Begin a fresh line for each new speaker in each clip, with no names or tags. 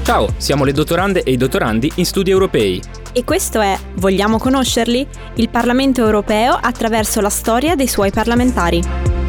Ciao, siamo le dottorande e i dottorandi in studi europei.
E questo è Vogliamo conoscerli? Il Parlamento europeo attraverso la storia dei suoi parlamentari.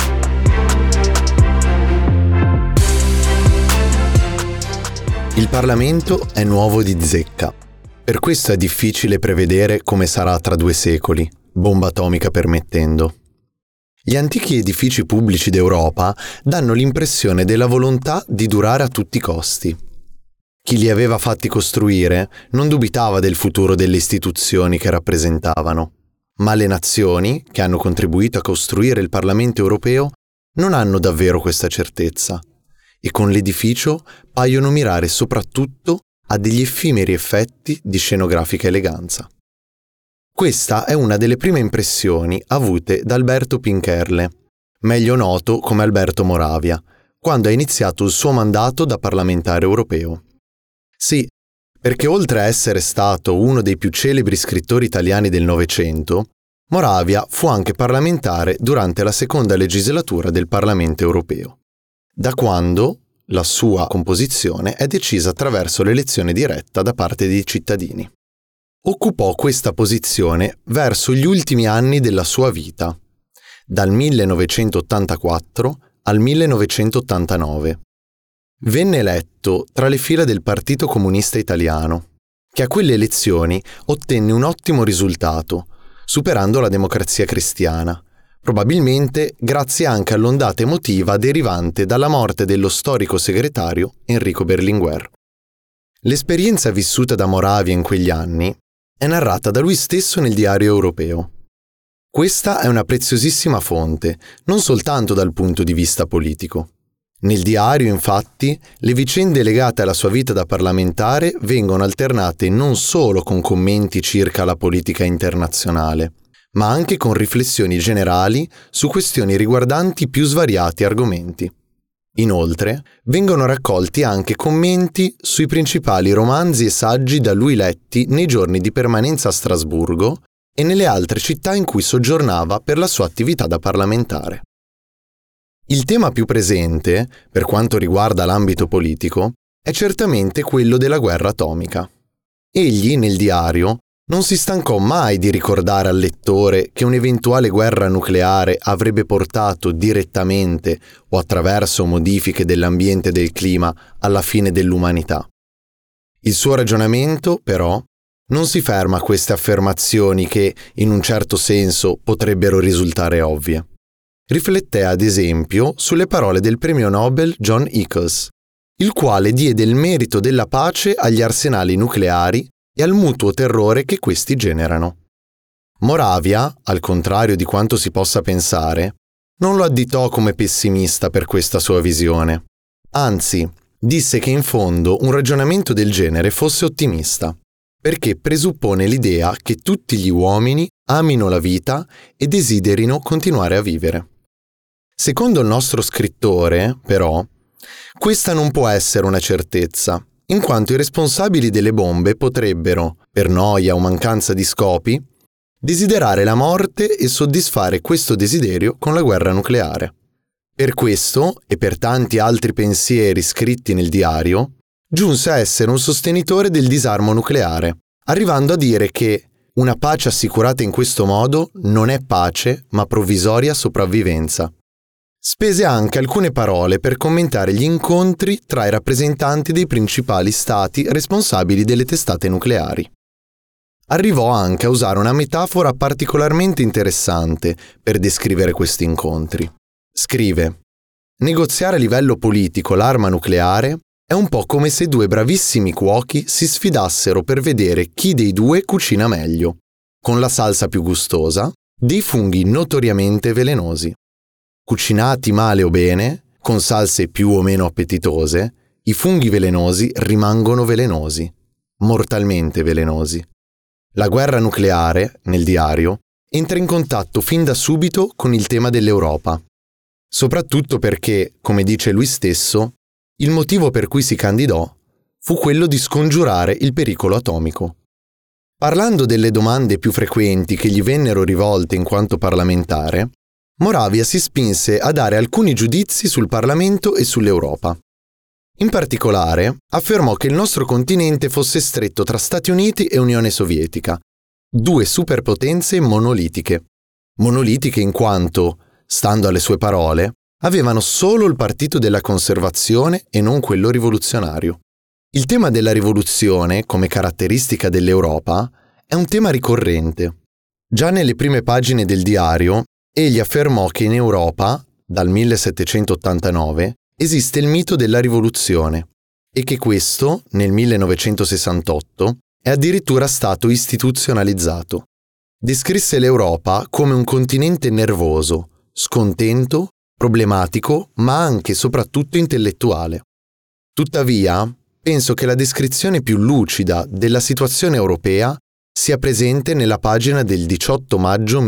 Il Parlamento è nuovo di zecca. Per questo è difficile prevedere come sarà tra 2 secoli, bomba atomica permettendo. Gli antichi edifici pubblici d'Europa danno l'impressione della volontà di durare a tutti i costi. Chi li aveva fatti costruire non dubitava del futuro delle istituzioni che rappresentavano, ma le nazioni, che hanno contribuito a costruire il Parlamento europeo, non hanno davvero questa certezza e con l'edificio paiono mirare soprattutto a degli effimeri effetti di scenografica eleganza. Questa è una delle prime impressioni avute da Alberto Pincherle, meglio noto come Alberto Moravia, quando ha iniziato il suo mandato da parlamentare europeo. Sì, perché oltre a essere stato uno dei più celebri scrittori italiani del Novecento, Moravia fu anche parlamentare durante la seconda legislatura del Parlamento europeo, da quando la sua composizione è decisa attraverso l'elezione diretta da parte dei cittadini. Occupò questa posizione verso gli ultimi anni della sua vita, dal 1984 al 1989. Venne eletto tra le fila del Partito Comunista Italiano, che a quelle elezioni ottenne un ottimo risultato, superando la Democrazia Cristiana, probabilmente grazie anche all'ondata emotiva derivante dalla morte dello storico segretario Enrico Berlinguer. L'esperienza vissuta da Moravia in quegli anni è narrata da lui stesso nel Diario Europeo. Questa è una preziosissima fonte, non soltanto dal punto di vista politico. Nel diario, infatti, le vicende legate alla sua vita da parlamentare vengono alternate non solo con commenti circa la politica internazionale, ma anche con riflessioni generali su questioni riguardanti più svariati argomenti. Inoltre, vengono raccolti anche commenti sui principali romanzi e saggi da lui letti nei giorni di permanenza a Strasburgo e nelle altre città in cui soggiornava per la sua attività da parlamentare. Il tema più presente, per quanto riguarda l'ambito politico, è certamente quello della guerra atomica. Egli, nel diario, non si stancò mai di ricordare al lettore che un'eventuale guerra nucleare avrebbe portato direttamente o attraverso modifiche dell'ambiente e del clima alla fine dell'umanità. Il suo ragionamento, però, non si ferma a queste affermazioni che, in un certo senso, potrebbero risultare ovvie. Rifletté ad esempio sulle parole del premio Nobel John Eccles, il quale diede il merito della pace agli arsenali nucleari e al mutuo terrore che questi generano. Moravia, al contrario di quanto si possa pensare, non lo additò come pessimista per questa sua visione. Anzi, disse che in fondo un ragionamento del genere fosse ottimista, perché presuppone l'idea che tutti gli uomini amino la vita e desiderino continuare a vivere. Secondo il nostro scrittore, però, questa non può essere una certezza, in quanto i responsabili delle bombe potrebbero, per noia o mancanza di scopi, desiderare la morte e soddisfare questo desiderio con la guerra nucleare. Per questo, e per tanti altri pensieri scritti nel diario, giunse a essere un sostenitore del disarmo nucleare, arrivando a dire che una pace assicurata in questo modo non è pace, ma provvisoria sopravvivenza. Spese anche alcune parole per commentare gli incontri tra i rappresentanti dei principali stati responsabili delle testate nucleari. Arrivò anche a usare una metafora particolarmente interessante per descrivere questi incontri. Scrive: negoziare a livello politico l'arma nucleare è un po' come se 2 bravissimi cuochi si sfidassero per vedere chi dei 2 cucina meglio, con la salsa più gustosa, dei funghi notoriamente velenosi. Cucinati male o bene, con salse più o meno appetitose, i funghi velenosi rimangono velenosi, mortalmente velenosi. La guerra nucleare, nel diario, entra in contatto fin da subito con il tema dell'Europa, soprattutto perché, come dice lui stesso, il motivo per cui si candidò fu quello di scongiurare il pericolo atomico. Parlando delle domande più frequenti che gli vennero rivolte in quanto parlamentare, Moravia si spinse a dare alcuni giudizi sul Parlamento e sull'Europa. In particolare, affermò che il nostro continente fosse stretto tra Stati Uniti e Unione Sovietica, due superpotenze monolitiche. Monolitiche in quanto, stando alle sue parole, avevano solo il partito della conservazione e non quello rivoluzionario. Il tema della rivoluzione, come caratteristica dell'Europa, è un tema ricorrente. Già nelle prime pagine del diario, egli affermò che in Europa, dal 1789, esiste il mito della rivoluzione e che questo, nel 1968, è addirittura stato istituzionalizzato. Descrisse l'Europa come un continente nervoso, scontento, problematico, ma anche e soprattutto intellettuale. Tuttavia, penso che la descrizione più lucida della situazione europea sia presente nella pagina del 18 maggio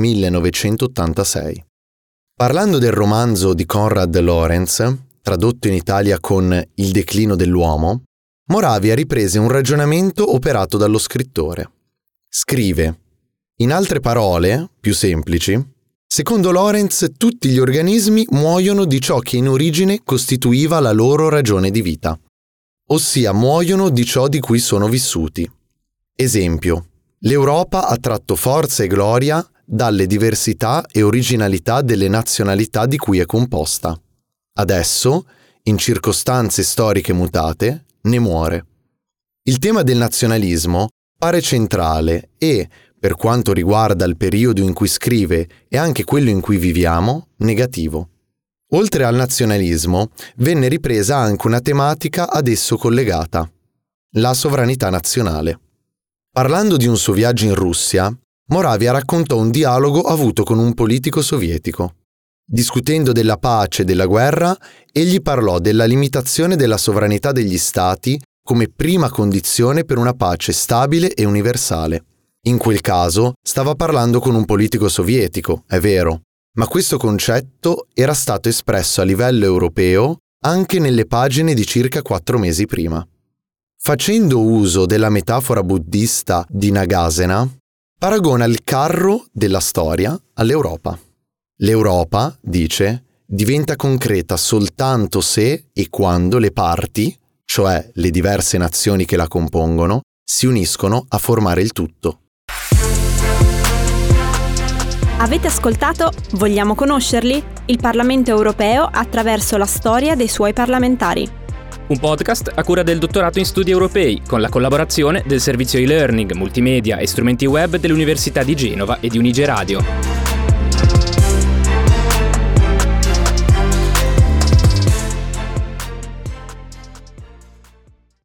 1986. Parlando del romanzo di Konrad Lorenz, tradotto in Italia con Il declino dell'uomo, Moravia riprese un ragionamento operato dallo scrittore. Scrive: in altre parole, più semplici, secondo Lorenz tutti gli organismi muoiono di ciò che in origine costituiva la loro ragione di vita, ossia muoiono di ciò di cui sono vissuti. Esempio, l'Europa ha tratto forza e gloria dalle diversità e originalità delle nazionalità di cui è composta. Adesso, in circostanze storiche mutate, ne muore. Il tema del nazionalismo pare centrale e, per quanto riguarda il periodo in cui scrive e anche quello in cui viviamo, negativo. Oltre al nazionalismo, venne ripresa anche una tematica ad esso collegata: la sovranità nazionale. Parlando di un suo viaggio in Russia, Moravia raccontò un dialogo avuto con un politico sovietico. Discutendo della pace e della guerra, egli parlò della limitazione della sovranità degli Stati come prima condizione per una pace stabile e universale. In quel caso stava parlando con un politico sovietico, è vero, ma questo concetto era stato espresso a livello europeo anche nelle pagine di circa 4 mesi prima. Facendo uso della metafora buddista di Nagasena, paragona il carro della storia all'Europa. L'Europa, dice, diventa concreta soltanto se e quando le parti, cioè le diverse nazioni che la compongono, si uniscono a formare il tutto.
Avete ascoltato Vogliamo conoscerli? Il Parlamento europeo attraverso la storia dei suoi parlamentari.
Un podcast a cura del dottorato in studi europei, con la collaborazione del servizio e-learning, multimedia e strumenti web dell'Università di Genova e di Unige Radio.